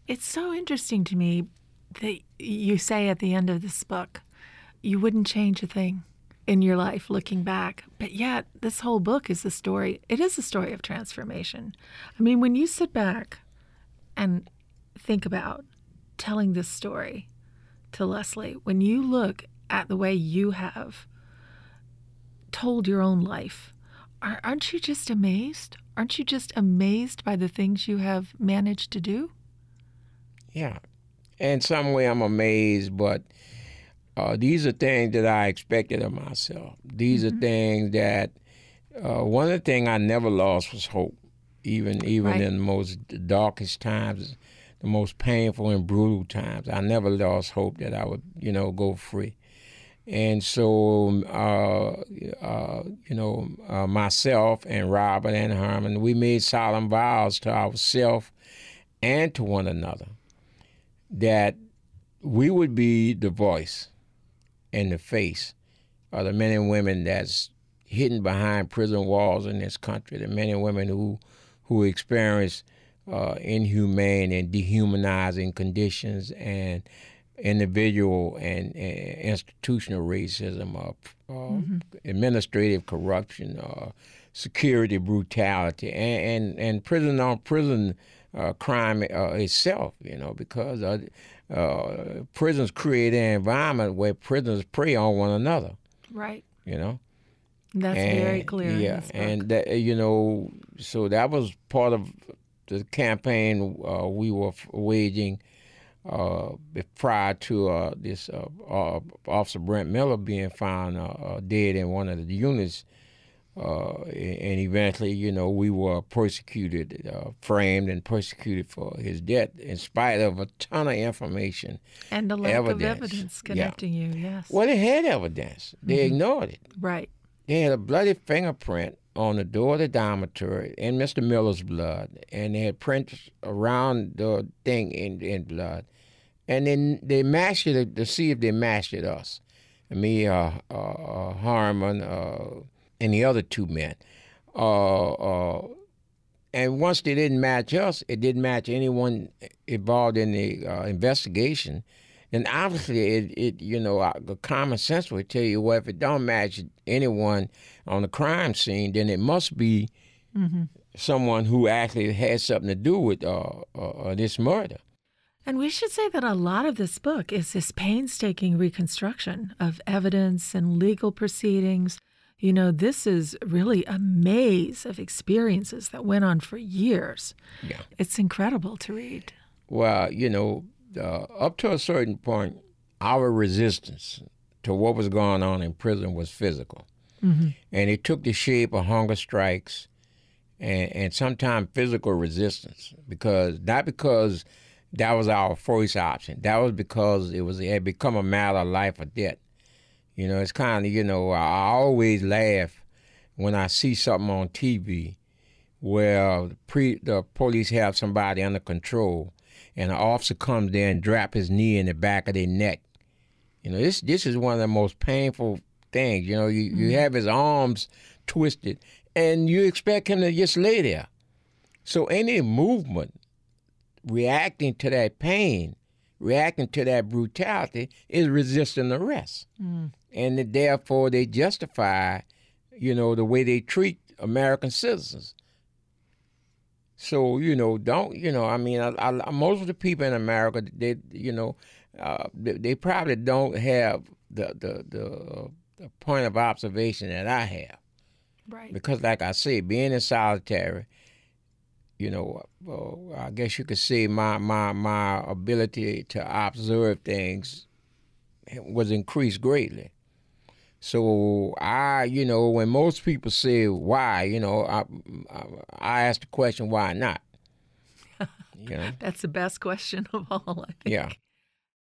It's so interesting to me that you say at the end of this book, you wouldn't change a thing in your life looking back. But yet, this whole book is a story. It is a story of transformation. I mean, when you sit back and think about telling this story to Leslie, when you look at the way you have told your own life, aren't you just amazed? Aren't you just amazed by the things you have managed to do? Yeah. In some way, I'm amazed, but these are things that I expected of myself. These are things that, one of the things I never lost was hope, even Right. in the most darkest times, the most painful and brutal times. I never lost hope that I would, go free. And so, myself and Robert and Herman, we made solemn vows to ourselves and to one another that we would be the voice and the face of the men and women that's hidden behind prison walls in this country, the men and women who experience inhumane and dehumanizing conditions and individual and institutional racism, administrative corruption, security brutality, and prison on prison crime itself. Because prisons create an environment where prisoners prey on one another. Right. That's very clear. Yeah, in this book. and that, so that was part of the campaign we were waging prior to this Officer Brent Miller being found dead in one of the units, and eventually, we were persecuted, framed and persecuted for his death, in spite of a ton of information And a lack of evidence connecting you, yes. Well, they had evidence. They ignored it. Right. They had a bloody fingerprint on the door of the dormitory in Mr. Miller's blood, and they had prints around the thing in blood. And then they matched it to see if they matched it us. Me, Harmon, and the other two men. And once they didn't match us, it didn't match anyone involved in the investigation. And obviously, the common sense would tell you, well, if it don't match anyone on the crime scene, then it must be someone who actually had something to do with this murder. And we should say that a lot of this book is this painstaking reconstruction of evidence and legal proceedings. This is really a maze of experiences that went on for years. Yeah. It's incredible to read. Well, up to a certain point, our resistance to what was going on in prison was physical. And it took the shape of hunger strikes and sometimes physical resistance, not because that was our first option. That was because it had become a matter of life or death. It's kind of, I always laugh when I see something on TV where the police have somebody under control and an officer comes there and drop his knee in the back of their neck. This is one of the most painful things. You have his arms twisted and you expect him to just lay there. So any movement reacting to that pain, reacting to that brutality is resisting arrest. And therefore they justify, the way they treat American citizens. So, most of the people in America, they probably don't have the point of observation that I have. Right. Because like I say, being in solitary, I guess you could say my ability to observe things was increased greatly. So when most people say why, I ask the question, why not? That's the best question of all, I think. Yeah.